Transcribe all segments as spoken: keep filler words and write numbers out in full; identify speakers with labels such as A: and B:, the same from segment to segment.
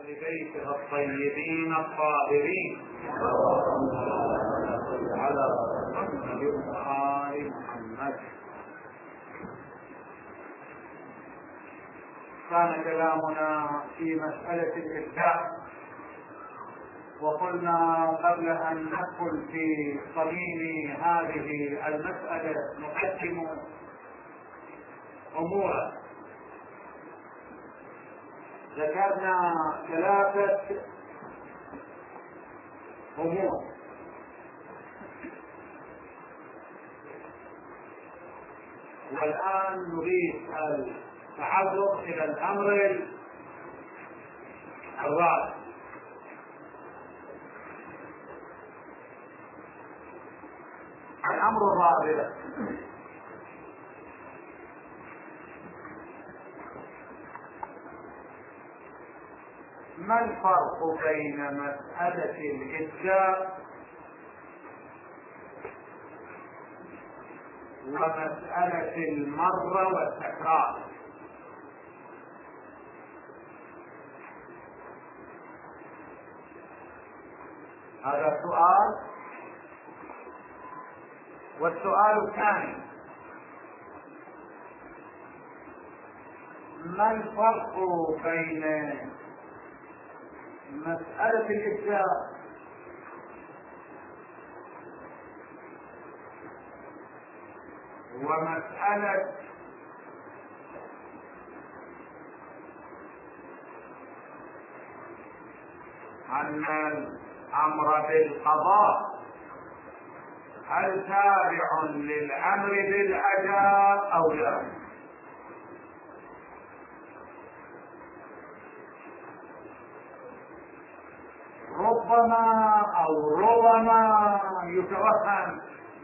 A: بيته الطيبين الطاهرين على آل محمد. كان كلامنا في مسألة الإبداع، وقلنا قبل أن ندخل في صميم هذه المسألة نقدم أمورا. ذكرنا ثلاثة أمور، والآن نريد التعرض إلى الأمر الرابع. الأمر الرابع: ما الفرق بين مسألة الإجزاء ومسألة المرة والتكرار؟ هذا سؤال. والسؤال الثاني: ما الفرق بين مسألة الإجزاء ومسألة أن الأمر بالقضاء هل تابع للأمر بالأداء أو لا؟ ربما أو ربما يتوهم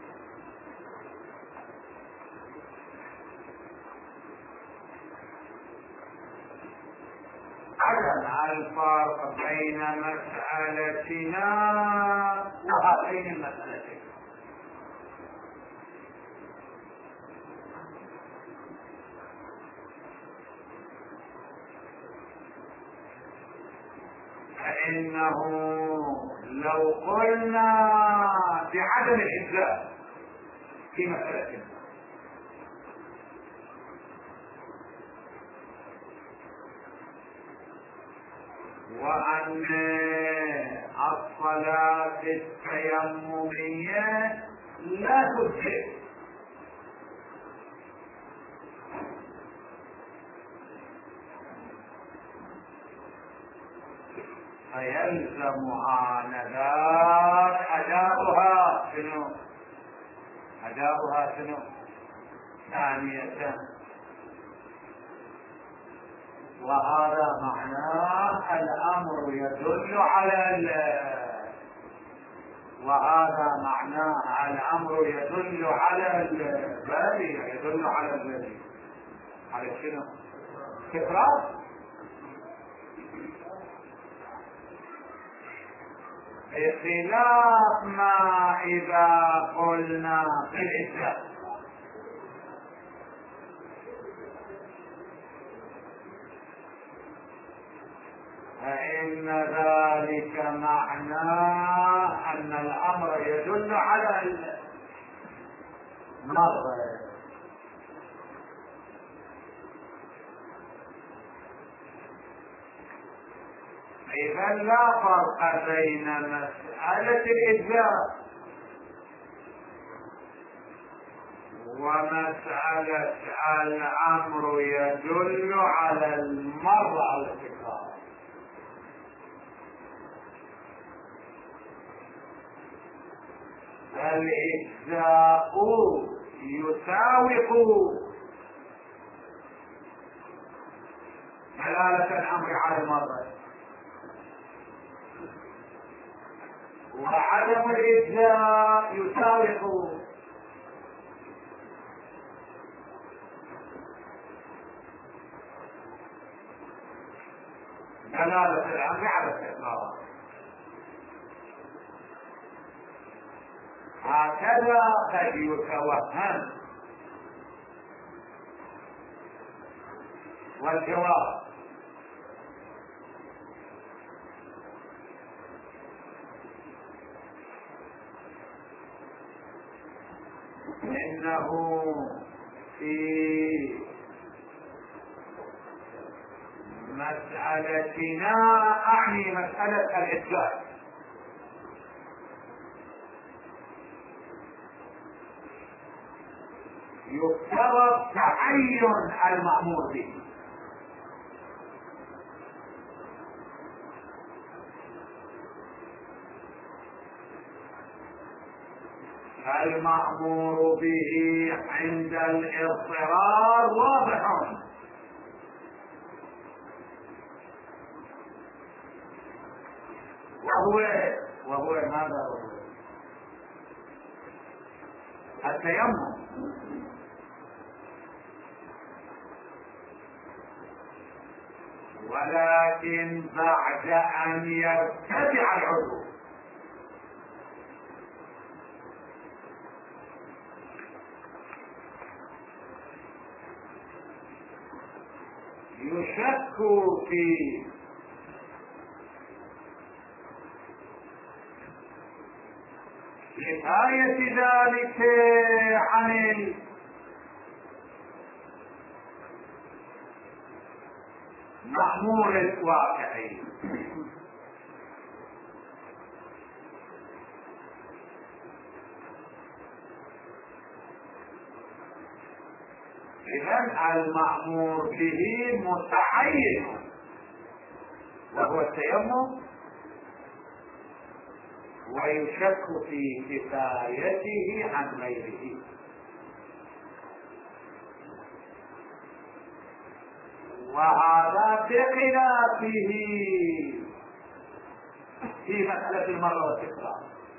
A: عدم الفرق بين مسألتنا وهاتين المسألتين. فإنه لو قلنا بعدم الإجزاء في مسألتنا وأن الصلاة التيممية لا تجزئ، فيلزم آنذاك أداؤها شنو؟ أداؤها شنو؟ ثانية. وهذا معناه الأمر يدل على ال وهذا معناه الأمر يدل على البادئ، يدل على البادئ على شنو؟ تكرار. بخلاف ما إذا قلنا في الإجزاء، فإن ذلك معناه أن الأمر يدل على المرة. إذا لا فرق بين مسألة الإجزاء ومسألة الأمر يدل على المرة أو التكرار. الإجزاء يساوق دلالة الأمر على المرة، وعدم الإجزاء يساوق دلالة الأمر على التكرار. هكذا قد يتوهم. والجواب: فإنه في مسألتنا، أعني مسألة الإثبات، يفترض تعين المأمور به. المأمور به عند الاضطرار واضح، وهو وهو ماذا هو؟ التيمم. ولكن بعد أن يرتفع العضو. يشك في حكاية ذلك عن المأمور الواقعي. إذن المأمور به متعين وهو التيمم، ويشك في كفايته عن غيره. وهذا بخلافه في مسألة المرة والتكرار،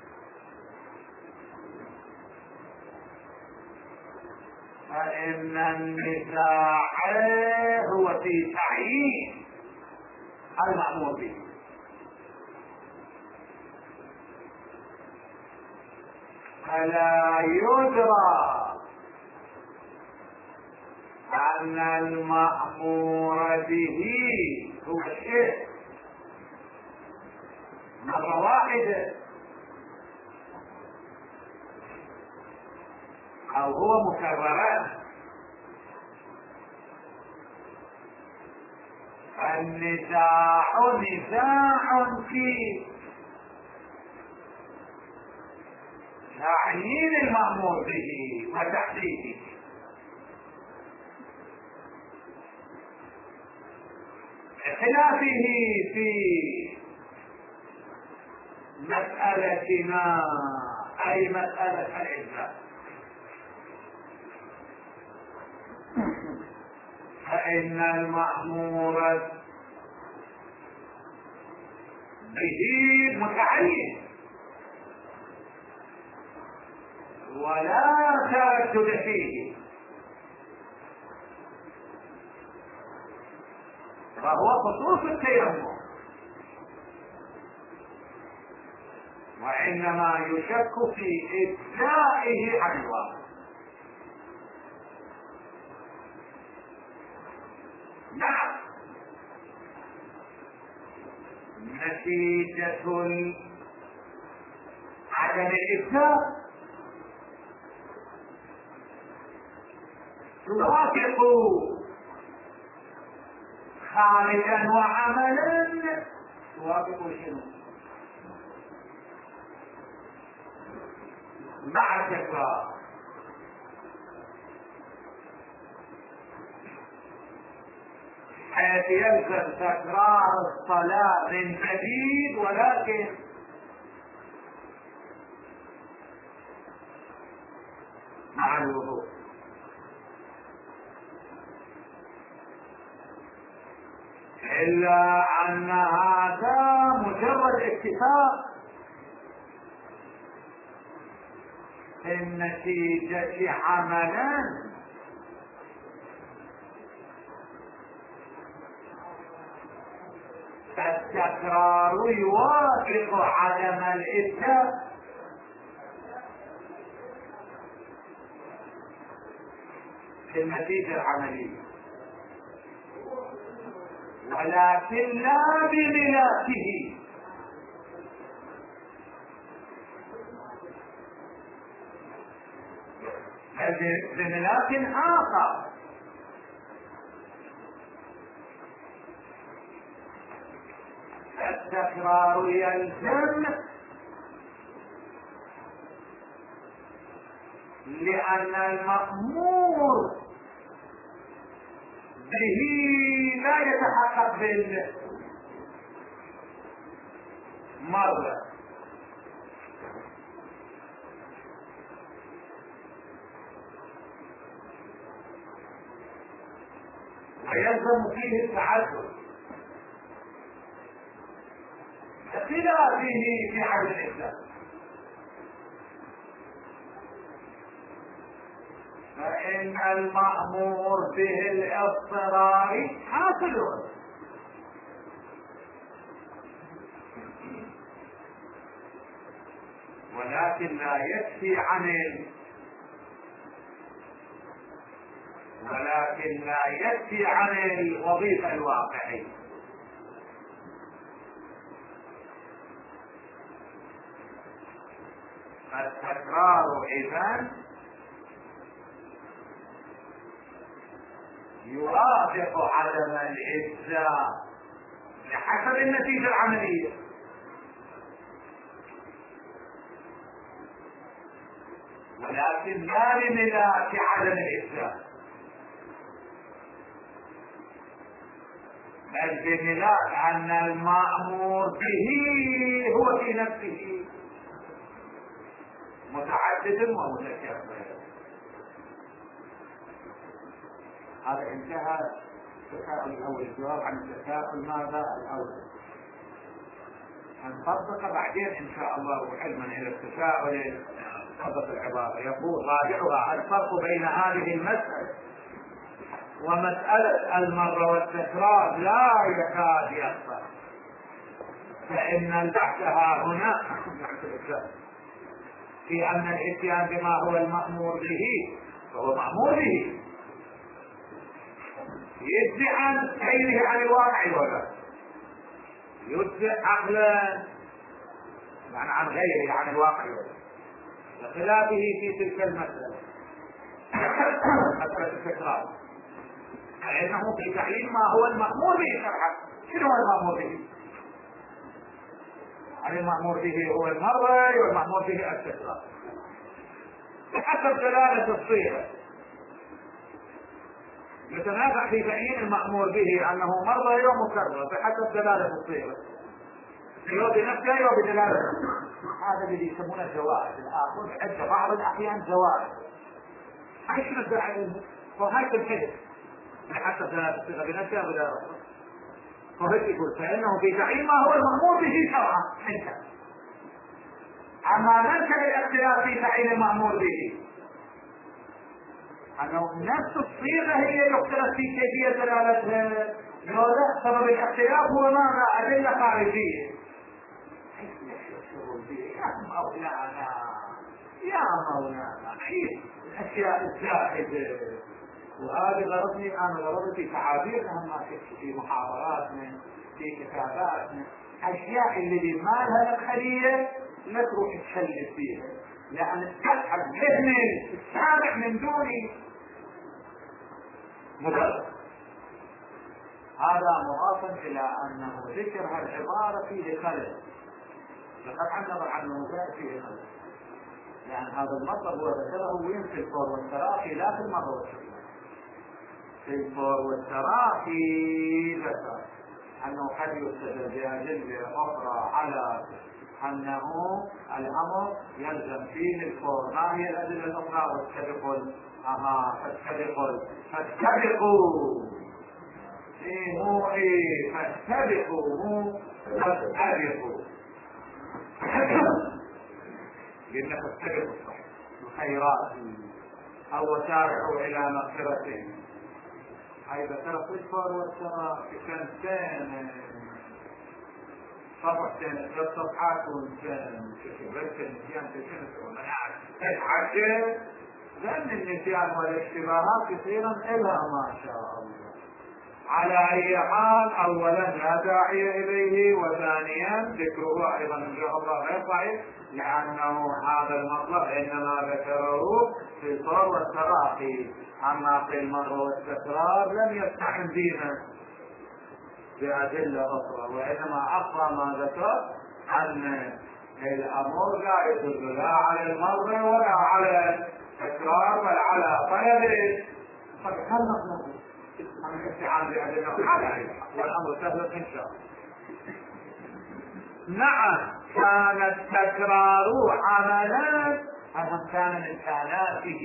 A: فإن النزاع هو في تعيين المأمور به. فلا يدرى أن المأمور به هو الشيء مرة واحدة أو هو مكررات. النزاع نزاع في تعيين المأمور به وتحديده. بخلافه في مسألتنا أي مسألة الإجزاء، فإن المأمور به متعين ولا تردد فيه، فهو خصوص التيمم، وإنما يشك في إجزائه عن الواقع. نعم، نتيجة عدم الإجزاء توافق خارجا وعملا، توافق شنو؟ مع التكرار. حيث يلزم تكرار الصلاة من جديد، ولكن مع الوضوء. إلا أن هذا مجرد اتفاق في النتيجة عملا، فالتكرار يوافق عدم الإتفاق في النتيجة العملية، ولكن لا بذاته. بملاك آخر. التكرار يلزم لأن المأمور به لا يتحقق بالمرة، ويلزم فيه التعدد بخلافه في عدد الإسلام. فإن المأمور به الاضطرار حاصل، ولكن لا يكفي عن ولكن لا يكفي عن الوظيفة الواقعية. التكرار إذن يوافق عدم الإجزاء بحسب النتيجة العملية، ولكن لا لملاك عدم الإجزاء، بل بملاك أن المأمور به هو في نفسه متعدد ومتكرر. هذا انتهى التساؤل الأول. الجواب عن التساؤل ماذا الأول هنطبق بعدين إن شاء الله علما إلى التساؤل. طبق العبارة يقول راجعها الفرق بين هذه المسألة ومسألة المرة والتكرار لا يكاد يخفى، فإن البحث ها هنا في أن الإتيان بما هو المأمور به فهو مأمور به يجزي عن غيره عن الواقع، ولا يجزي عقلا يعني عن غيره عن الواقع، بخلافه في تلك المسألة مسألة التكرار، فإنه في تعليم ما هو المأمور به شرعا. شنو هو المأمور به؟ يعني المأمور به هو المرة والمأمور به التكرار بحسب دلالة الصيغة. يتنازع في تعيين المأمور به أنه مرة ومكرر بحسب دلالة الصيغة، يو بنفسه يو بدلالة. هذا الذي يسمونه زوائد. الآخر عند بعض الأحيان زوائد ايش نزل عليه وهيك الحدث بحسب دلالة الصيغة بنفسه بدلالة الصيغة. فهيك يقول فإنه في تعيين ما هو المأمور به شرعا حتى. أما ننكر الاختلاف في تعيين المأمور به أنه نفس الصيغة هي يختلف في كيفية دلالتها، لا سبب الاختلاف هو ماذا؟ أدلة خارجية. يا مولانا يا مولانا عيد الأشياء الزائدة، وهذا غرضني أنا غرضي في تعابيرنا ما في محاضراتنا في كتاباتنا، أشياء اللي ما لها مدخلية لا تروح تشلل فيها لأن تسحب ذهن السامع من دون مدرس. هذا مضافا إلى أنه ذكر هالعبارة فيه خلل، لقد نظر عن الموضوع فيه خلل، لأن هذا المطلب هو ذكره وين في الفور والتراخي لا في المرة والتراخي. في الفور والتراخي ذكر أنه قد يستدل بأدلة أخرى على أنه الأمر يلزم فيه الفور. ما هي الأدلة الأخرى؟ واستبقوا أها فاستبقوا فاستبقوا إيه مو إيه فاستبقوا مو فاستبقوا لأنك فاستبقوا الخيرات أو سارعوا إلى مغفرته. هاي ذكرت الفور والتراخي كنتين صفحتين ثلاث صفحات وانسان شبرت النسيان تشنس ومناعت الحاجة لأن النسيان والاشتباهات كثيرا إلها ما شاء الله على أي حال أولا لا داعي إليه، وثانيا ذكره أيضا إن شاء الله غير صحيح، لأنه هذا المطلب إنما ذكره في الصور والتراخي، أما في المر والتكرار لم يستعن بنا بأدلة أخرى، وإنما أخرى ما ذكر أن الأمر لا يدل لا على المر ولا على التكرار بل على طلب. قد خلق عن الاستعانة بأدلة والأمر سهل إن شاء الله. نعم كان التكرار عملا، أهم كان من كاناته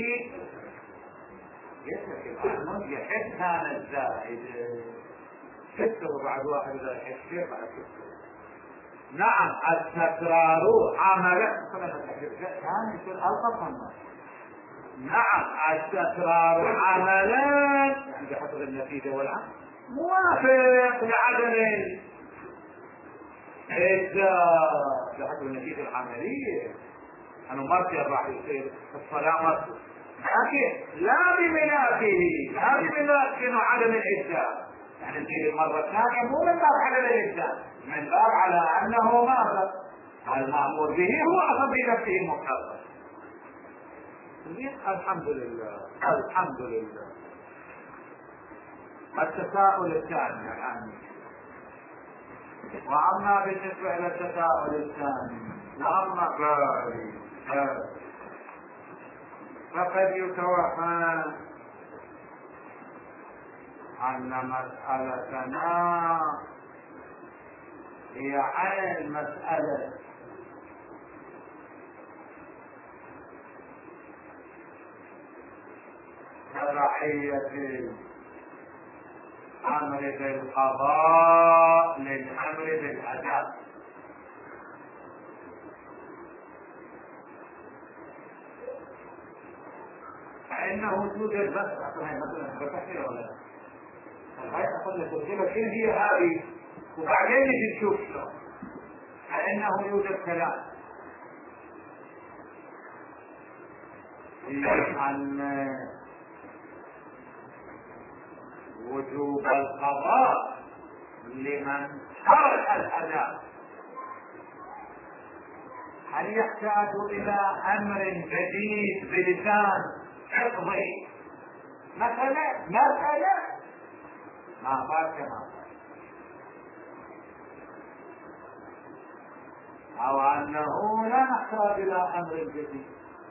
A: يتكلم يحب كان الزائد كسر بعد واحد إذا يحب شيء بعد كسر. نعم التكرار عملا كان يصير ألقى. نعم التكرار عملا عند حسب النتيجة والعمل موافق لعدم الإجزاء بحسب النتيجة العملية. أنه مركب راح يصير الصلاة مركب، لكن لا بملاكه لا بملاكه عدم الإجزاء، يعني في المرة الثانية مو من باب عدم الإجزاء، من باب على أنه ماذا المأمور به هو أصلا بنفسه مكرر. الحمد لله الحمد لله. التساؤل الثاني الآن، وأما بالنسبة إلى التساؤل الثاني وأما فقد يتوهم أن مسألتنا هي عين مسألة تبعية الأمر بالقضاء للأمر بالأداء. فإنه توجد بس مثلا بتحكي ولا لا؟ الغاية أقول لك الجبل شنو هي هذه وبعدين نجي نشوف شلون. فإنه يوجد كلام عن وجوب القضاء لمن ترك الأداء، هل يحتاج إلى أمر جديد بلسان حفظي مثلا مثلا ما فات كما أو أنه لا نحتاج إلى أمر جديد،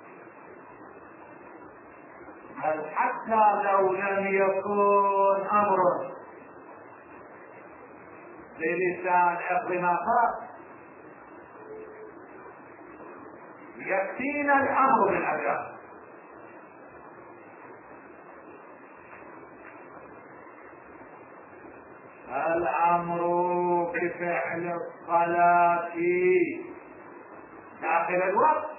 A: بل حتى لو لم يكن أمر بلسان حفظ ما فات يكفينا الأمر بالأداء. الأمر بفعل الصلاة داخل الوقت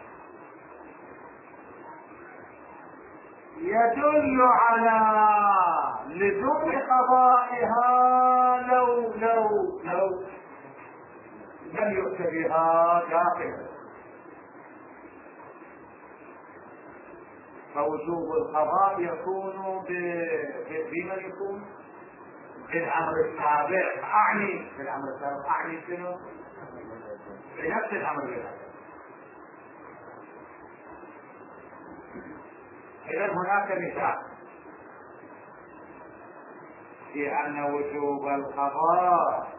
A: يدل على لزوم قضائها لو لو لو لم يؤت بها داخل، فوجوب القضاء يكون بمن يكون بالأمر السابق. أعني بالأمر السابق أعني شنو؟ بنفس الأمر بالأداء. إذا هناك مثال في أن وجوب القضاء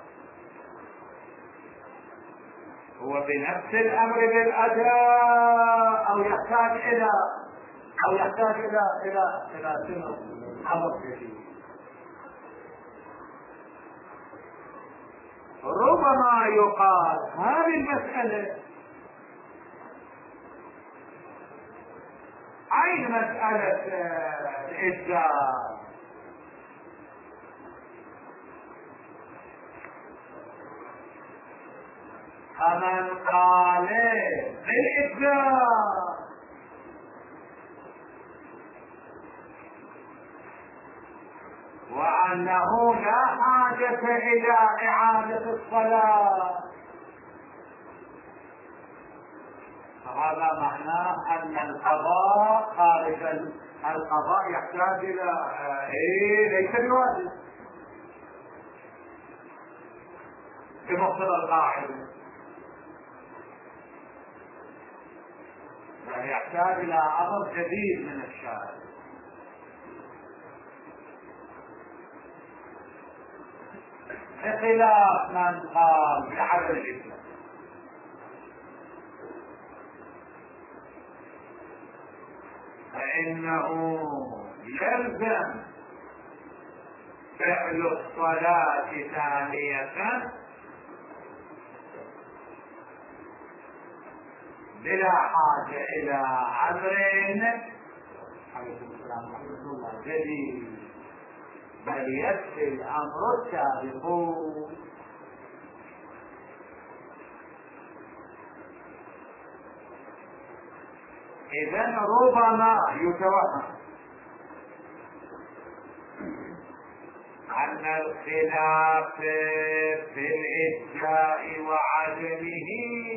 A: هو بنفس الأمر بالأداء أو يحتاج إلى أو يحتاج إلى إلى إلى سنة أمر جديد. ربما يقال هذه المسألة أي مسألة الإجزاء، فمن قال بالإجزاء وأنه لا حاجة إلى إعادة الصلاة، فهذا معناه أن القضاء خارج القضاء يحتاج إلى إيه ليس بواجب، بمقتضى القاعدة، يعني يحتاج إلى أمر جديد من الشارع. بخلاف من قال بعدم الإسلام، فإنه يلزم فعل الصلاة ثانية بلا حاجة إلى أمر عليكم السلام ورحمة الله جديد، بل يكفي الأمر السابق. إذن ربما يتوهم أن الخلاف في الإجزاء وعدمه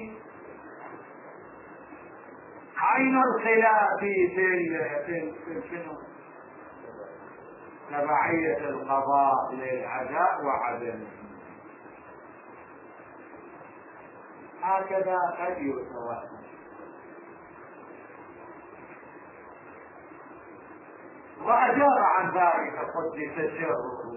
A: عين الخلاف في تبعية القضاء للأداء وعدمه، هكذا قد يتوهم. وأجاب عن ذلك قدس سره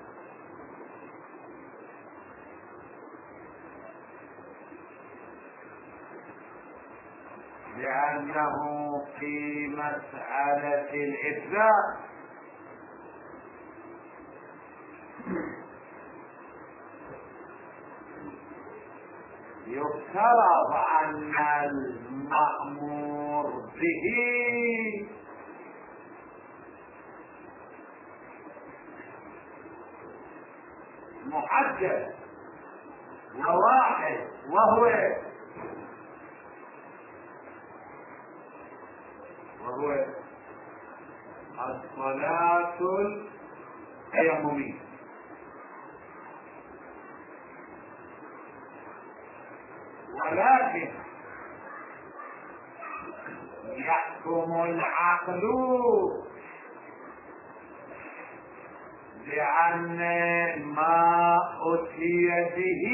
A: لأنه في مسألة الإثبات يفترض أن المأمور به محدد وواحد، وهو وهو الصلاة التيممية، ولكن يحكم العقل بأن ما أتي به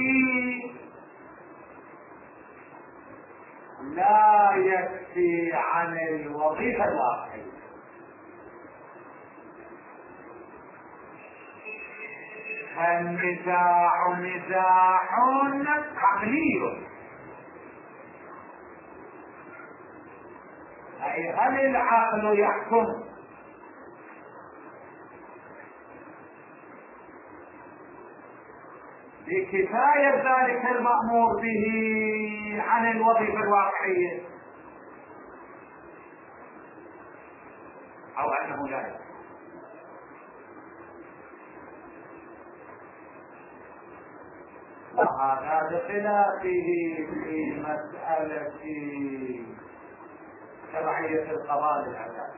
A: لا يكفي عن الوظيفة الواقعية، فالنزاع نزاع عقلي، أي هل العقل يحكم بكفاية ذلك المأمور به عن الوظيفة الواقعية، أو أنه لا يحكم؟ وهذا بخلافه في مسألة تبعية القضاء للأداء،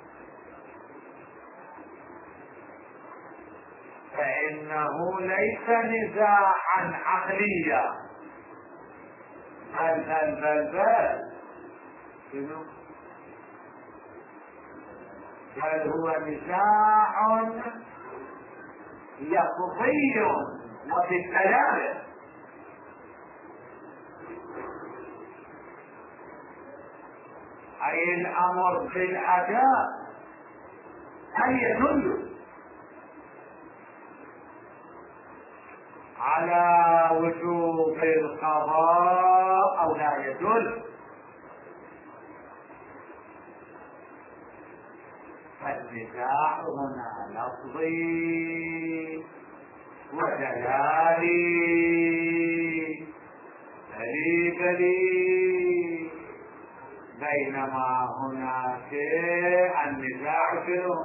A: فإنه ليس نزاعا عقليا، بل بل بل بل بل هو نزاع لفظي وفي الكلام، أي الأمر بالأداء هل يدل على وجوب القضاء أو لا يدل؟ فالنزاع هنا لفظي ودلالي بلي بلي، بينما هناك النزاع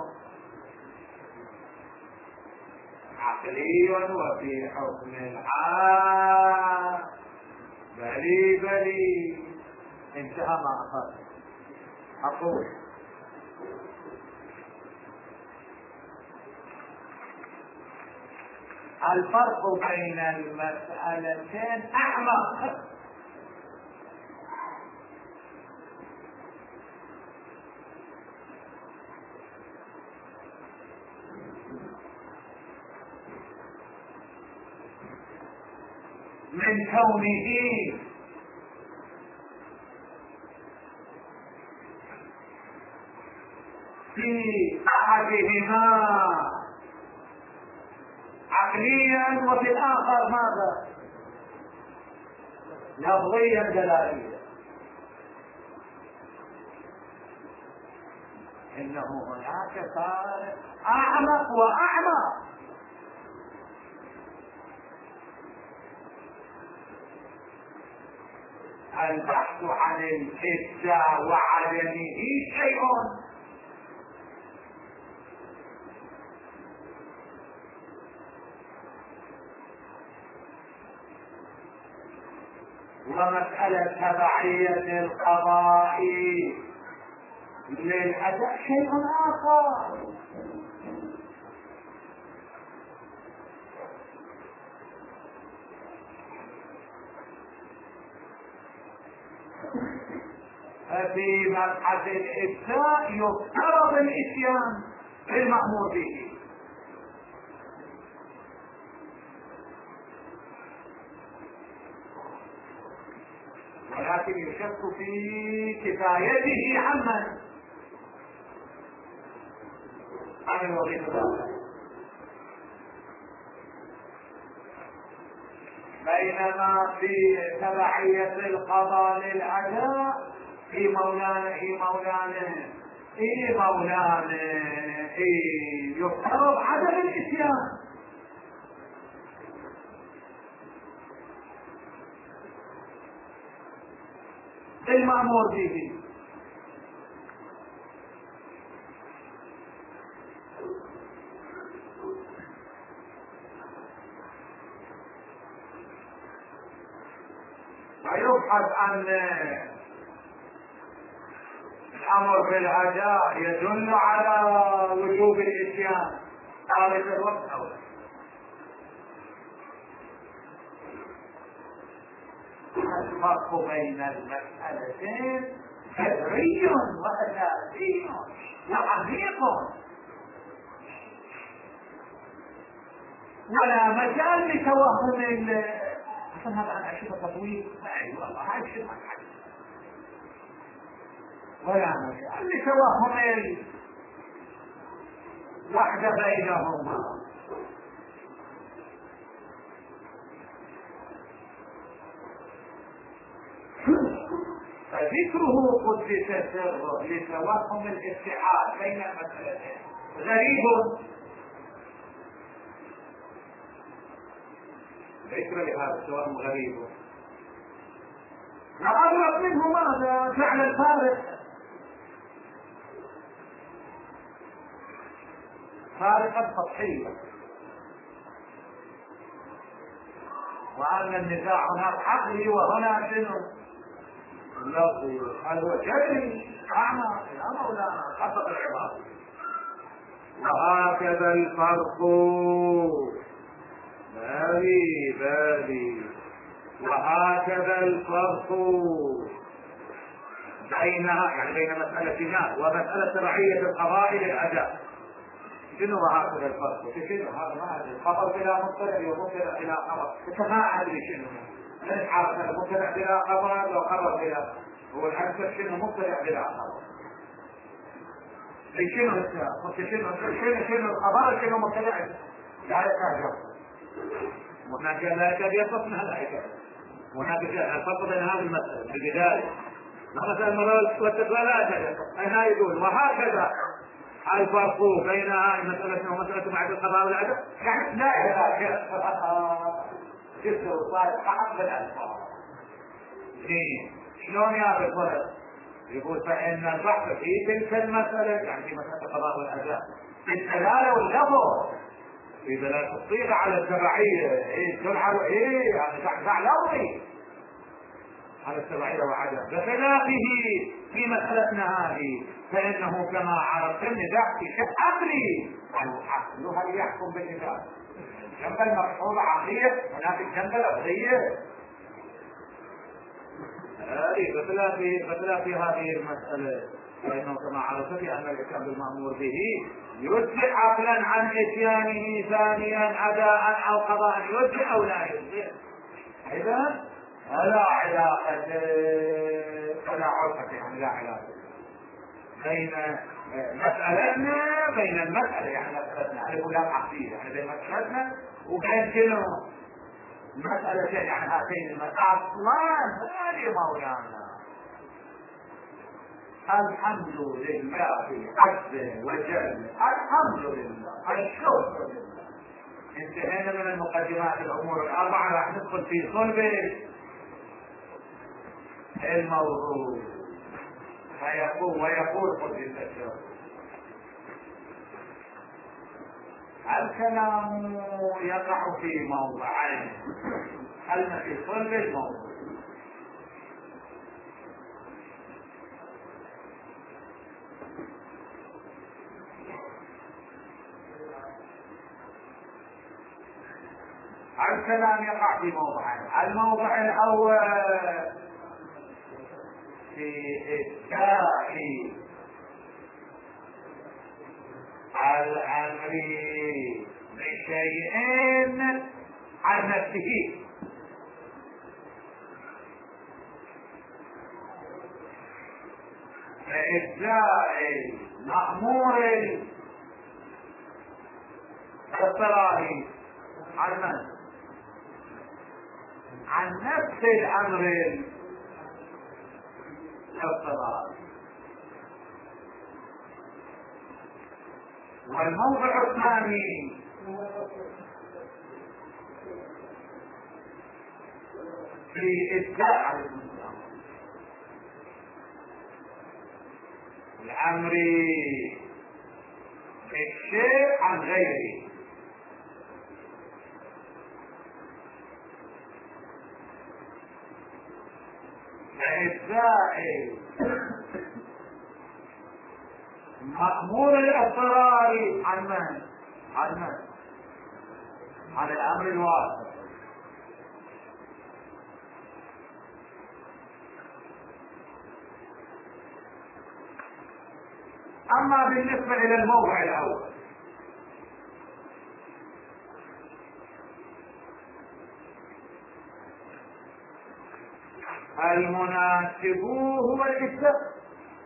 A: عقلي وفي حكم العام بلي بلي. انتهى ما أخذ. أقول الفرق بين المسألتين أعمق، من كونه في أحدهما عقليا وفي الآخر ماذا؟ لفظيا دلاليا. إنه هناك فارق أعمق وأعمق. البحث عن الإبداع وعدمه شيء، ومسألة تبعية القضاء للأداء شيء آخر. ففي مبحث الإبداع يفترض الإتيان بالمأمور به، ولكن يشك في كفايته عمن عن الوظيفة. بينما في تبعية القضاء للأداء في مولانا في مولانا في مولانا يفترض عدم الإتيان بالمأمور به. ويبحث عن الأمر بالأداء يدل على وجوب الإتيان خارج الوقت أولا. الفرق بين المسألتين جذري وأساسي وعميق، ولا مجال لتوهم عشان هذا عن أشياء تطويل. أي والله هاي شيء ما تحدث، ولا مجال لتوهم الوحدة بينهما. فذكره قدس سره لتوهم الاتحاد بين المسألتين غريب. ذكر لهذا التوهم غريب، وأغرب منه ماذا؟ فعل الفارق فارقا سطحيا، وأن النزاع هناك عقلي وهنا شنو؟ لفظي. هل هو جري أعمى؟ لا مولانا، حسب العبارة. وهكذا الفرق بالي بالي وهكذا الفرق بينها، يعني بين مسألتنا ومسألة رعية القضاء للأداء. شنو وهكذا الفرق؟ شنو هذا؟ ما أدري. خبر بلا مبتدأ ومبتدأ بلا خبر، ما أدري شنو. ليش عارف مبتدأ بلا خبر لو خبر بلا؟ هو الأكثر شنو مبتدأ بلا خبر؟ شنو قلت شنو شنو شنو الخبر شنو مبتدأ؟ لا يكاد. هناك لا يكاد يصف من هذا الحكاية. هناك الفرق بين هذه المسألة بالبداية. مثلا المرأة والتقوى هنا يقول وهكذا الفرق بين المسألة ومسألة بعد القضاء والأداء. يعني لا يكاد جسر وصالح حق بالألفاظ. شلون يا الفرق؟ يقول فإن البحث في تلك المسألة، يعني في مسألة القضاء والأداء، في الدلالة واللفظ، في دلالة الصيغة على التبعية، إيه تدل على إيه؟ يعني تحفع لفظي على التبعية وعدم، بخلافه في مسألتنا هذه فإنه كما عرفت النزاع في شيء عقلي، العقل هل يحكم بالنزاع؟ الجنب المفعول عقلية هناك الجنب لفظية. هذه بخلاف هذه المسألة فإنه كما عرفت بأن الإتيان بالمأمور به يدفع عقلا عن إتيانه ثانيا أداء أو قضاء، يدفع أو لا يدفع. إذا لا علاقة ولا علاقة يعني لا علاقة بين مسألتنا بين المسألة يعني مسألتنا ألف ولام عقلية يعني بين مسألتنا وبين شنو مسألتين يعني هاتين المسألة أصلا هذه مولانا. الحمد لله عز وجل الحمد لله الشكر لله. انتهينا من المقدمات الأمور الأربعة راح ندخل في صلب الموضوع. فيقول ويقول قدس الشر الكلام يقع في موضعين كلمة في صلب الموضوع. الكلام يقع في موضعين. الموضع الأول في إبداء الأمر بشيء عن نفسه إبداء مأمور اضطراري عن من؟ عن نفس الأمر الاضطراري. والموضع الثاني في إبداء الأمر بالشيء عن غيره. إبداء مأمور الاضطرار عن من؟ عن من؟ عن الأمر الواقع. أما بالنسبة إلى الموضع الأول المناسب هو الإبداء.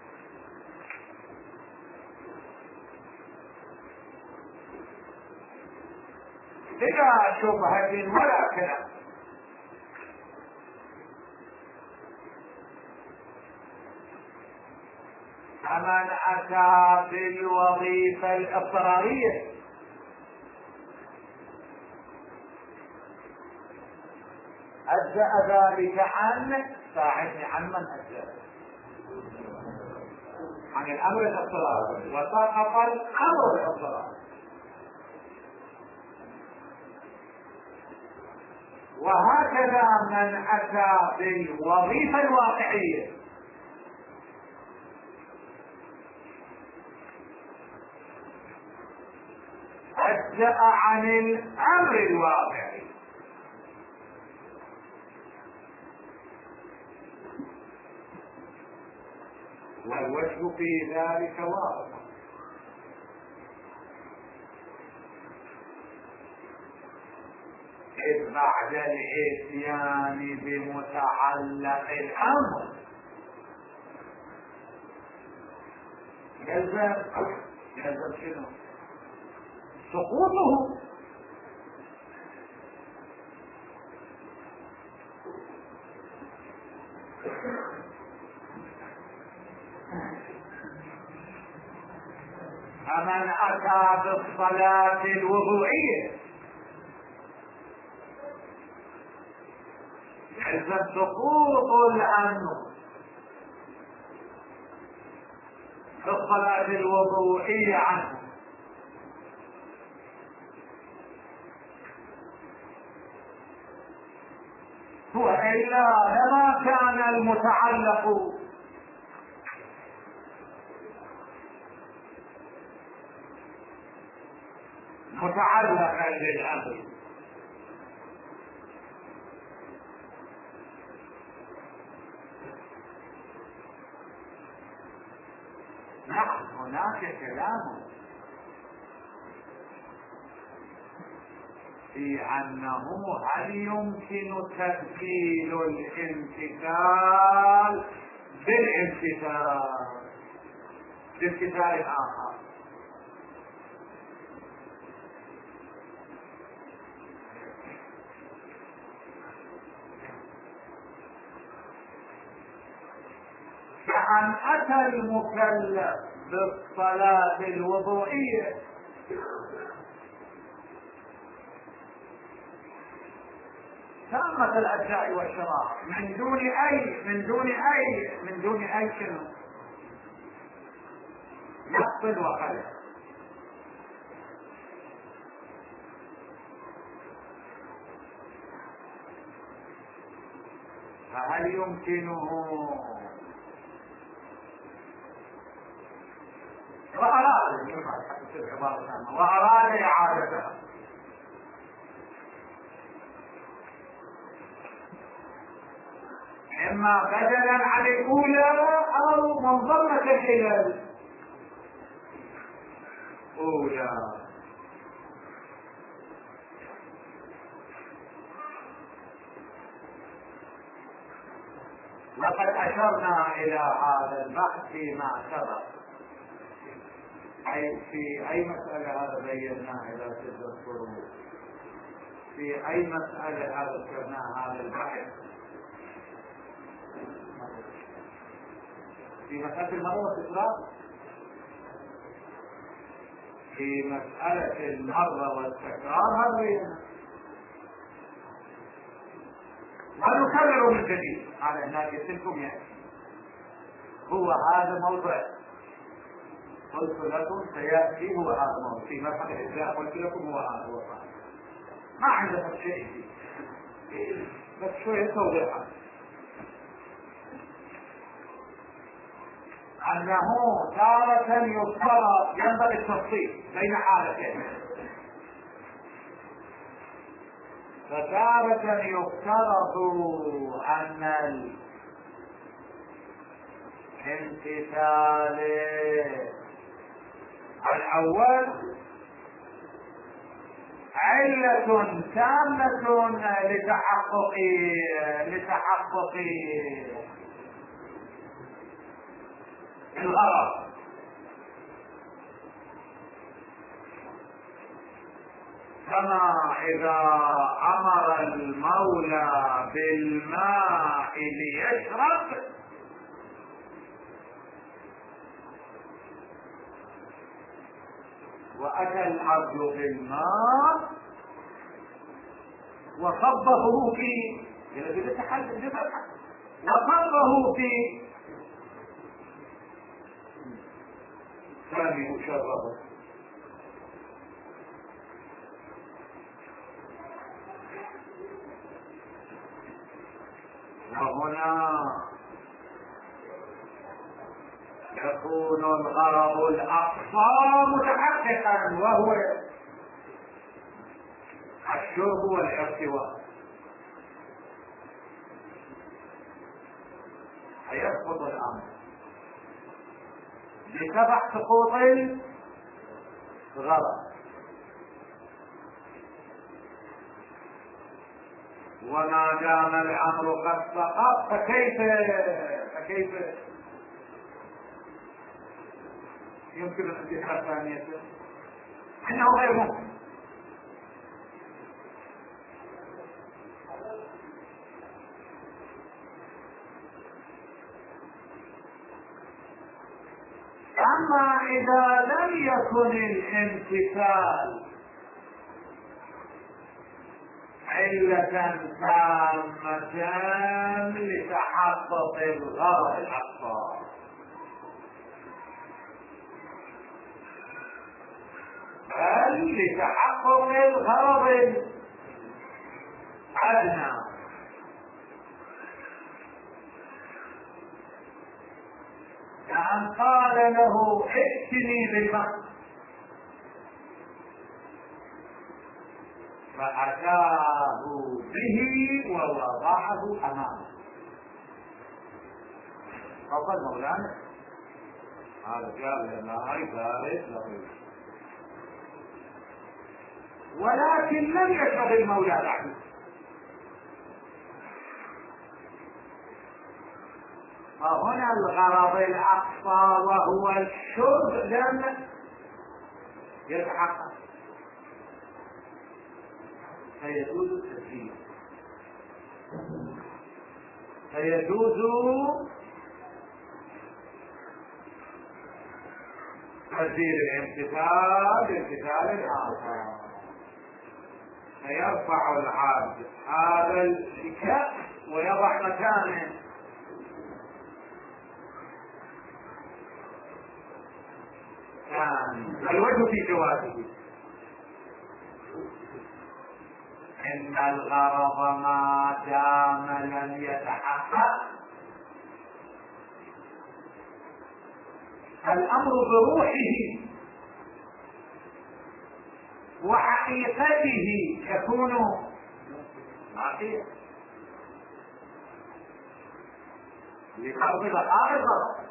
A: بلا شبهة ولا كلام. فمن أتى بالوظيفة الاضطرارية أجزأ ذلك عن ساعدني عن من أجزأ عن الأمر الاضطراري وسقط الأمر الاضطراري. وهكذا من أتى بالوظيفة الواقعية أجزأ عن الأمر الواقعي. والوجه في ذلك واضح. إذ بعد الإتيان بمتعلق الأمر يلزم يلزم شنو؟ سقوطه. فمن أتى بالصلاة الوضوئية يلزم سقوط الأمر بالصلاة الوضوئية عنه. وإلا لما كان المتعلق متعلقا بالأمر. نعم هناك كلام في أنه هل يمكن تبديل الامتثال بالامتثال بامتثال آخر. كأن أتى المكلف بالصلاة الوضوئية تامة الأجزاء والشرائع من دون أي من دون أي من دون أي شنو نقص وخلل. فهل يمكنه وأراد وأراد إعادتها إما بدلا عن الأولى أو منظمة إلى الأولى. لقد أشرنا إلى هذا البحث فيما سبق. أي في أي مسألة هذا بيناه إلى ستة فروع؟ في أي مسألة هذا ذكرنا هذا البحث؟ في مسألة المرة والتكرار؟ في مسألة المرة والتكرار هذا بيناه. ونكرر من جديد على أن يتمكم يعني هو هذا موضوع قلت لكم سيأتي هو هذا الموضوع في مرحلة الإجراء قلت لكم هو هذا هو هذا ما عندنا شيء فيه بس شوية توضيحات أنه تارة يفترض ينبغي التفصيل بين حالتين. فتارة يفترض أن الامتثال الأول علة تامة لتحقق لتحقق الغرض، كما إذا أمر المولى بالماء ليشرب وأتى العبد بالماء وصبه في وصبه في ثاني مشربه وهنا يكون الغرض الأقصى متحققا وهو الشرب والارتواء. فيسقط الأمر بسبب سقوط الغرض. وما دام الأمر قد سقط فكيف فكيف يمكن الانتحار ثانية؟ إنه غير ممكن. أما إذا لم يكن الامتثال علة تامة لتحقق الغرض الأقصى، بل لتحقق الغرض الأدنى، كأن قال له ائتني بالماء فأتاه به ووضعه أمامه. فقال مولانا هذا جاب الماء بارد لطيف ولكن لم يشرب المولى بعد. فهنا الغرض الأقصى وهو الشرب لم يتحقق، فيجوز التسجيل، فيجوز تسجيل الامتثال بامتثال الآخر، فيرفع العبد هذا الكأس ويضع مكانه الوجه في جوازه. إن الغرض ما دام لم يتحقق الأمر بروحه وحقيقته يكون عقيق لفرض بقاء الغرض.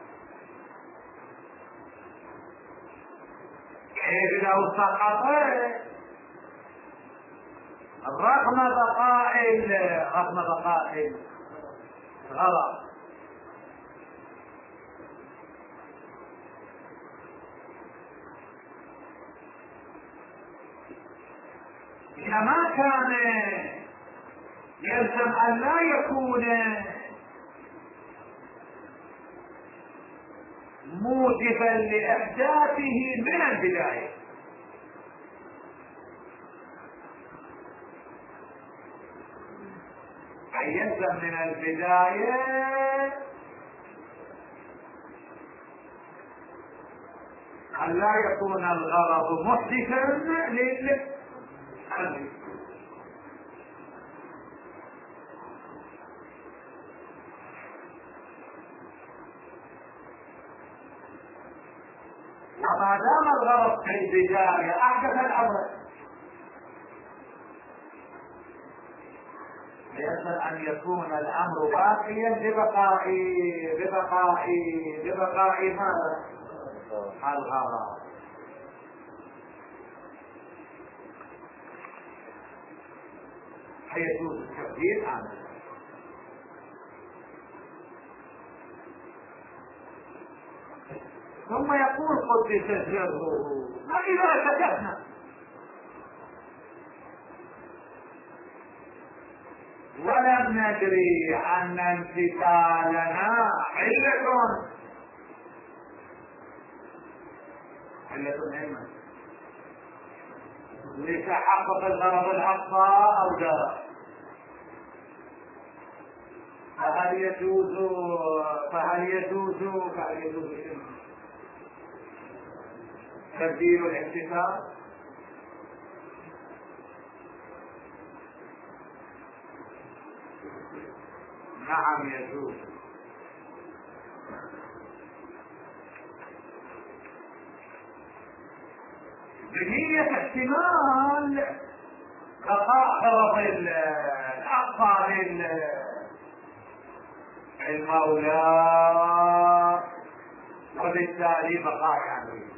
A: كيف لو سقط رغم بقاء رغم بقاء الغرض، إذا ما كان يلزم أن لا يكون موجبا لإحداثه من البداية، أي يلزم من البداية أن لا يكون الغرض محدثا لل وما دام الغرض في البداية أحدث الأمر يجب أن يكون الأمر باقيا ببقاء ببقاء ببقاء ماذا؟ الغرض. فيجوز التبديل عنه. ثم يقول قدس سره وإذا سكتنا ولم ندري أن انفتالنا علة علة علما لتحقق الغرض الأقصى أو لا، فهل يجوز فهل يجوز فهل يجوز تبديل الاحتفال؟ نعم يجوز. بنية احتمال بقاء غرض الأقصى للمولى وبالتالي بقاء عنه.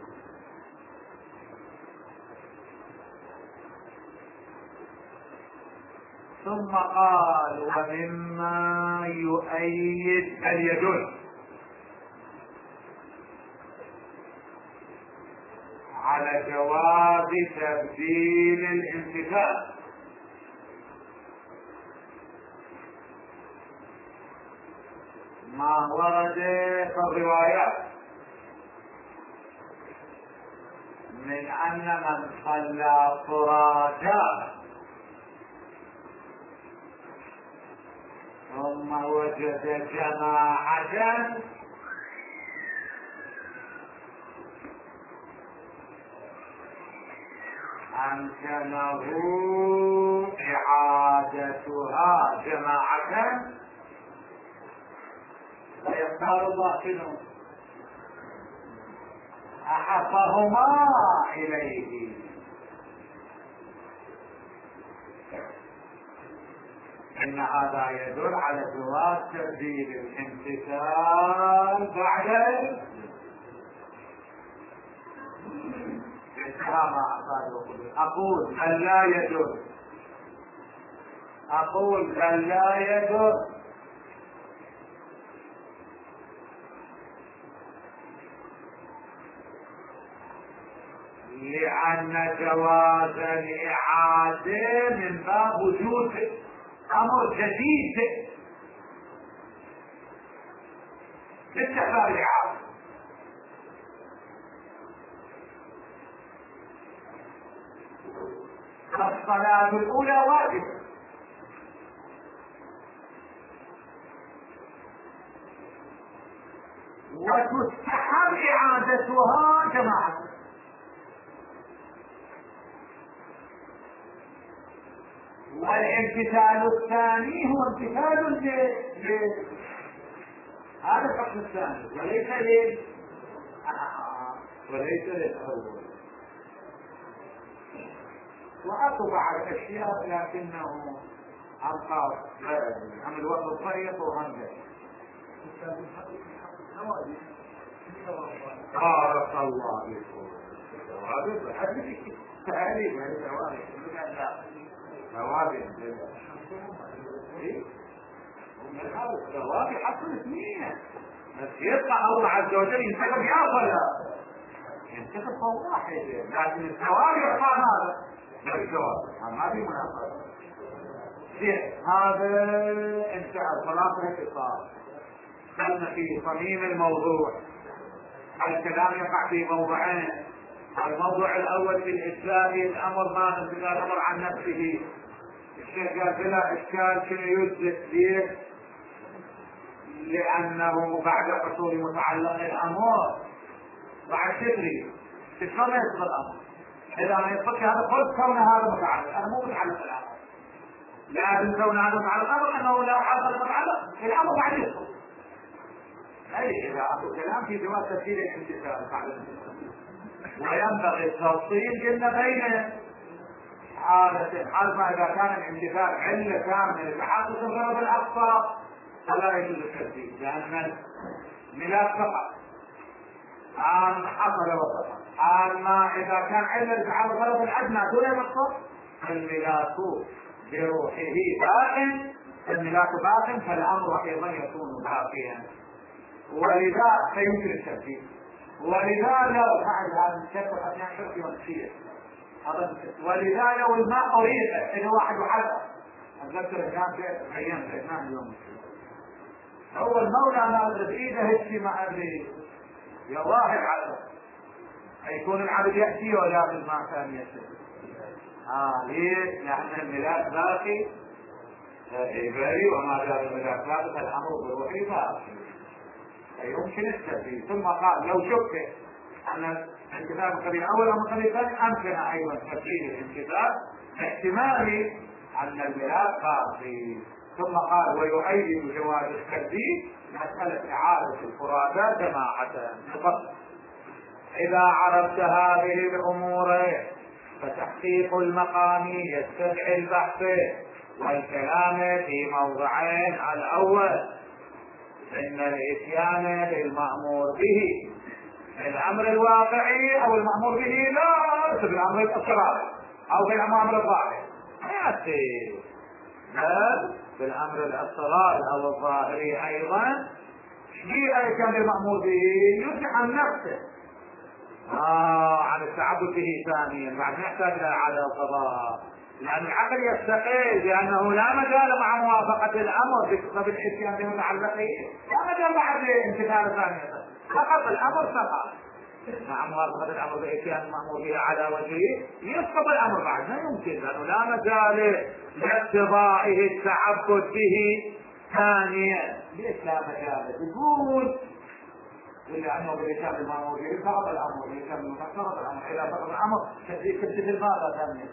A: ثم قال ومما يؤيد بل يدل على جواز تبديل الامتثال ما ورد في الروايات من أن من صلى فرادا ثم وجد جماعة أمكنه إعادتها جماعة فيختار باطنه أحبهما إليه. إن هذا يدل على جواز تبديل الامتثال بعد انتهى ما أصاب. أقول بل لا يجوز، أقول بل لا يجوز لأن جواز الإعادة من باب وجود أمر جديد باستحباب الإعادة. الصلاة الأولى واجبة وتستحب إعادتها جماعة، والامتثال الثاني هو امتثال ل هذا الحكم الثاني وليس لل آه. وليس للأول. وأكو بعض الأشياء لكنه أبقى عن الوقت الطريق وهمزة. بارك الله فيكم. تعريف الثوابت ثوابت الثوابت حق الاثنين، بس يطلع الله عز وجل ينتخب يا فلا ينتخب فوق واحد، لكن الثوابت يطلع هذا الثوابت ما في مناسبة. هذا انتهى خلاصة الاتصال. دخلنا في صميم الموضوع. الكلام يقع في موضوعين. الموضوع الاول في الاسلام الامر ما انزل الامر عن نفسه. الشيخ قال بلا اشكال شنو يثبت ليه؟ لانه بعد حصول متعلق الامر بعد تدري شلون يثبت الامر؟ اذا ما يثبت هذا قلت كون هذا متعلق، انا مو متعلق الامر، لازم كون هذا متعلق الامر انه لو حصل متعلق الامر بعد يثبت. اي اذا اكو كلام في جواز تفسير الامتثال بعد، وينبغي التفصيل قلنا بين حالة حالة اذا كان الامتثال علة كاملة لتحقق الغرض الاقصى فلا يجوز التفسير، لان الميلاد فقط عن حصل وسقط. اما اذا كان علة لتحقق الغرض الادنى دون المقصود الميلاد بروحه باق، الميلاد باق فالامر ايضا يكون باقيا، ولذا سيمكن التفسير. ولذا لو فعل هذا الشكل اثناء شرطي ونسيه، ولذا لو الماء اريد انه واحد وحده اتذكر كان في ايام اثناء اليوم هو المولى ناظر بايده هشي ما ادري يا واحد عدد يكون العبد ياتي ولا بالماء كان ياتي. اه ليه؟ لان الميلاد باقي عباري، وما دام الميلاد باقي فالامر بروحي باقي يمكن التفسير. ثم قال لو شك ان الانتفاع القبيل اول او القبيل الثاني امكن ايضا تفسير الانتفاع باحتمال ان الميلاد باقي. ثم قال ويؤيد جواز التجديد مساله اعاده الفرادى جماعه. اذا عرفت هذه الامور فتحقيق المقام يستدعي البحث والكلام في موضعين. الاول ان الاتيان بالمأمور به الامر الواقعي او المأمور به لا بالامر الاصراري او بالامر الظاهري ياتي، بل بالامر الاصراري او الظاهري ايضا. في الاتيان بالمأمور به يرجع عن نفسه آه عن التعبد به ثانيا بعد نحتاج الى اعاده القضاء، لان العقل يستقيل بانه لا مجال مع موافقه الامر بسبب الاتيان بمتعلقه، لا مجال بعد امتثال ثانيه، فقط الامر سقط مع موافقه الامر باتيان المامور به على وجهه يسقط الامر بعد، ما يمكن لانه لا مجال لاقتضائه التعبد به ثانيا. ليش لا مجال؟ يقول ولا انه بالاتيان بالمامور به سقط الامر، بالاتيان بالمامور سقط الامر، اذا سقط الامر تبتدي ماذا ثانيه؟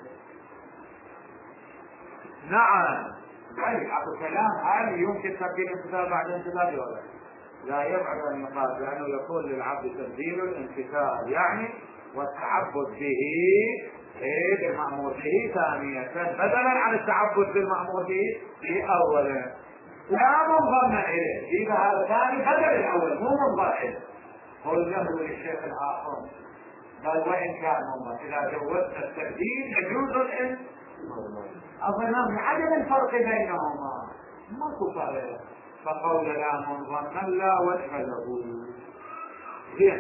A: نعم. يعني اكو كلام هل يمكن تبديل الامتثال بعد الامتثال ولا لا؟ يبعد عن المقال، لانه يكون للعبد تبديل الامتثال يعني والتعبد به ايه بالمأمور به ثانية بدلا عن التعبد بالمأمور به في اولا. لا منظر اليه اذا هذا ثاني بدل الاول مو منظر اليه. قل له للشيخ الاخر بل وإن كان هم إذا جوزت التبديل يجوز الإن أظن عدم الفرق بينهما ماكو فرق. فقول لا منظما لا وجه له. زين.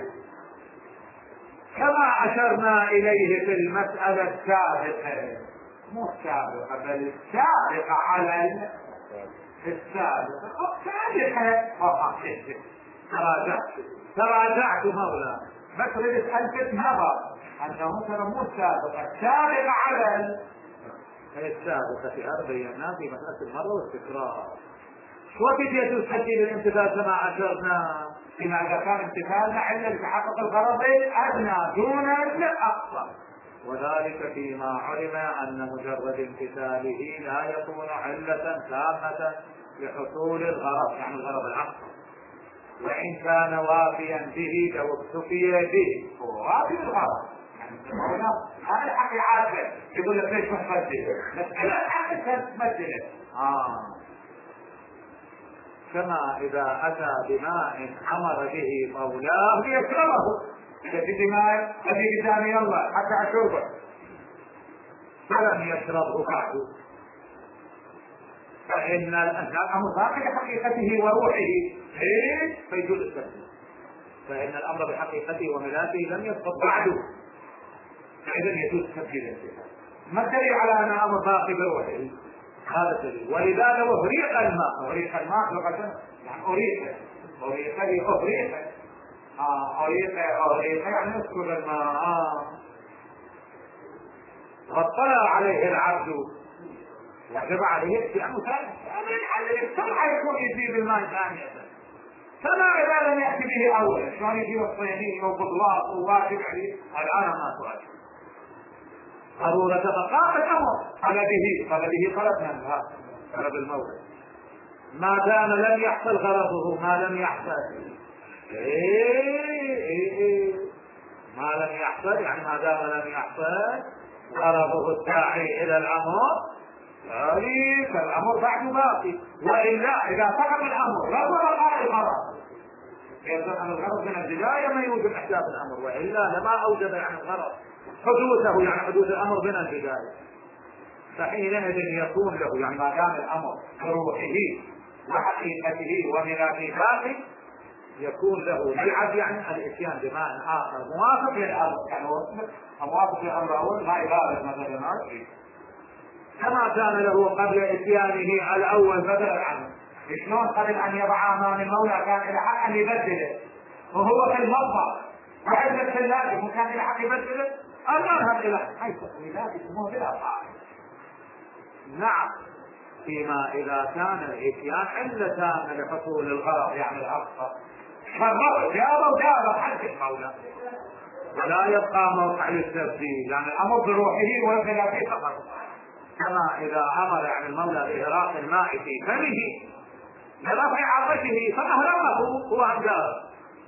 A: كما أشرنا إليه في المسألة السابقة، مو السابقة بل السابقة على السابقة السابقة تراجعت تراجعت مولا بس ردت ألفت نظر أنه ترى مو السابقة السابقة على السابقة في هذا بيناه في مسألة المرة والتكرار. وقت يجوز تسجيل الامتثال كما أشرنا فيما إذا كان امتثالنا علة لتحقق الغرض الأدنى دون الأقصى، وذلك فيما علم أن مجرد امتثاله لا يكون علة تامة لحصول الغرض، يعني الغرض الأقصى، وإن كان وافيا به لو اكتفي به. هو وافي الغرض يعني هذا الحق عارفه يقول لك ليش ما تمثل؟ مسألة حق تمثله. آه كما إذا أتى بماء أمر به مولاه ليشربه، إذا في ماء الذي قدامي الله حتى أشربه فلم يشربه بعد، فإن الأمر باقي بحقيقته وروحه فيجوز التبديل، فإن الأمر بحقيقته وملاته لم يسقط بعده، فإذا يجوز تبديل الانتهاء. ما الدليل على أن الأمر باقي بروحه؟ هذا الدليل. ولذا لو أهريق الماء، أهريق الماء لغة يعني أهريق أهريق أهريق أهريق أهريق يعني يذكر الماء واطلع عليه العبد وجب عليه اتيانه ثانية، من حل السمع يكون يجيب الماء ثانية، فما إذا لم يأتي به أولا شلون يجيب الصيني وبطلاق وواجب عليه؟ الآن ما تواجب ضرورة بقاء الأمر. قال به قال به طلبنا منها طلب المولى ما دام لم يحصل غرضه، ما لم يحصل إيه إيه إيه ما لم يحصل يعني ما دام لم يحصل غرضه الداعي إلى الأمر ذلك الأمر بعد باقي. وإلا إذا فقط الأمر لا بقاء الغرض يظهر أن الغرض من البداية ما يوجد إحداث الأمر، وإلا لما أوجب يعني الغرض حدوثه يعني حدوث الأمر من البداية، فحينئذ يكون له يعني ما دام الأمر بروحه وحقيقته وملاته باقي يكون له لعب يعني الاتيان بماء آخر موافق للأمر، يعني موافق للأمر الأول ما إبادة مثلا كما كان له قبل اتيانه الأول بدلا عنه. شلون قبل أن يضع أمام المولى كان إلى حق أن يبدله وهو في المطبخ وعندك في اللاجئ وكان إلى حق يبدله الآن إلى حيث ميلاد اسمه بلا قائل. نعم فيما إذا كان الإتيان علتان لحصول الغرض يعني الأقصى فالغرض جاب وجاب حتى المولى ولا يبقى موقع للتبديل، يعني الأمر بروحه وخلافه فقط. كما إذا أمر يعني المولى بإراق الماء في فمه لرفع عطشه فأهرمه هو أنجار،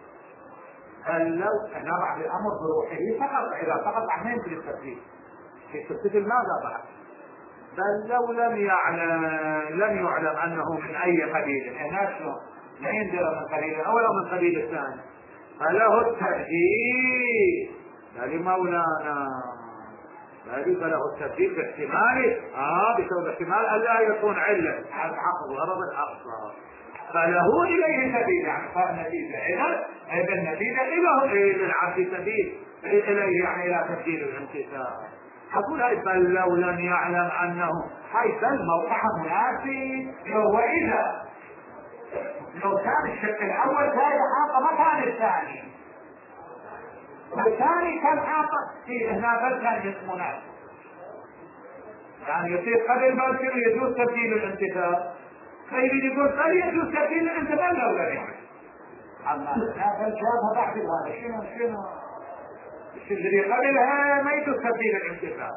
A: بل لو نضع الأمر بروحه فقط إذا فقط عن يمكن التبديل في تبديل ماذا بعد؟ بل لو لم يعلم لم يعلم أنه من أي قبيل الناس لا يندر من قبيل أول أو من قبيل الثاني فله التبديل. بل مولانا بل فله التبديل باحتماله اه بسبب احتمال ألا يكون علة على حق الغرض الأقصى، فله إليه سبيل يعني صار نتيجة إذا إذا النتيجة إلى للعبد سبيل إليه يعني إلى تبديل الامتثال. أقول هاي بل لو لم يعلم أنه حيث الموقع مناسب هو إذا لو كان الشق الأول كان حاطة مكان الثاني والثاني كان حاطة في هنا بل كان مناسب يعني يصير قبل بل يجوز تبديل الامتثال فيريد يقول بل يجوز تبديل الامتثال لو لم يعلم أما لا بل جابها بعد هذا شنو شنو الذي قبلها ما يجوز تبديل الامتثال.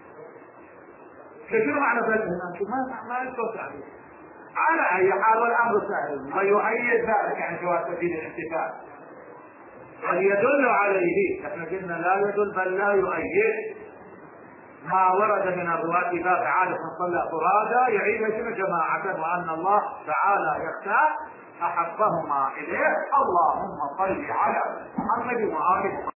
A: شنو معنى بل هنا؟ ما ما يجوز عليه على أي حال والأمر سهل ويؤيد ذلك يعني جواز تبديل الامتثال بل يدل عليه. احنا قلنا لا يدل بل لا يؤيد ما ورد من الرواة إذا تعالى من صلى فرادا يعيد شنو جماعة وأن الله تعالى يختار أحبهما إليه. اللهم صل على محمد وآله